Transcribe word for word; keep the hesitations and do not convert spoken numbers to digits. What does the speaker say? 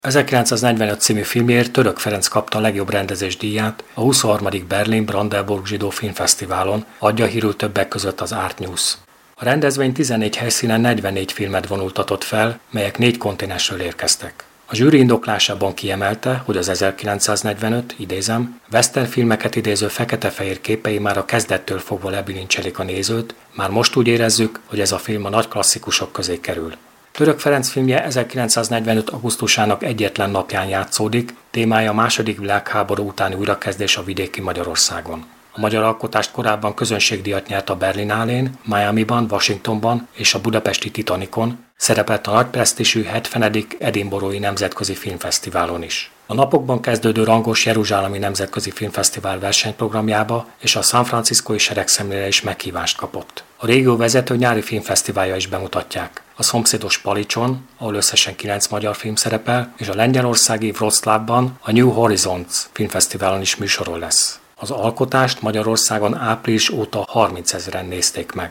ezerkilencszáznegyvenöt című filmjéért Török Ferenc kapta a legjobb rendezés díját a huszonharmadik Berlin Brandenburg Zsidó Filmfesztiválon, adja hírül többek között az Art News. A rendezvény tizennégy helyszínen negyvennégy filmet vonultatott fel, melyek négy kontinensről érkeztek. A zsűri indoklásában kiemelte, hogy az ezerkilencszáznegyvenöt, idézem, western filmeket idéző fekete-fehér képei már a kezdettől fogva lebilincselik a nézőt, már most úgy érezzük, hogy ez a film a nagy klasszikusok közé kerül. Török Ferenc filmje ezerkilencszáznegyvenöt. augusztusának egyetlen napján játszódik, témája a második világháború utáni újrakezdés a vidéki Magyarországon. A magyar alkotást korábban közönségdíjat nyert a Berlinálén, Miamiban, Washingtonban és a budapesti Titanicon, szerepelt a nagy presztízsű hetvenedik Edinburghi Nemzetközi Filmfesztiválon is. A napokban kezdődő rangos Jeruzsálemi Nemzetközi Filmfesztivál versenyprogramjába és a San Franciscói seregszemlére is meghívást kapott. A régió vezető nyári filmfesztiválja is bemutatják. A szomszédos Palicson, ahol összesen kilenc magyar film szerepel, és a lengyelországi Wroclawban a New Horizons filmfesztiválon is műsoron lesz. Az alkotást Magyarországon április óta harmincezren nézték meg.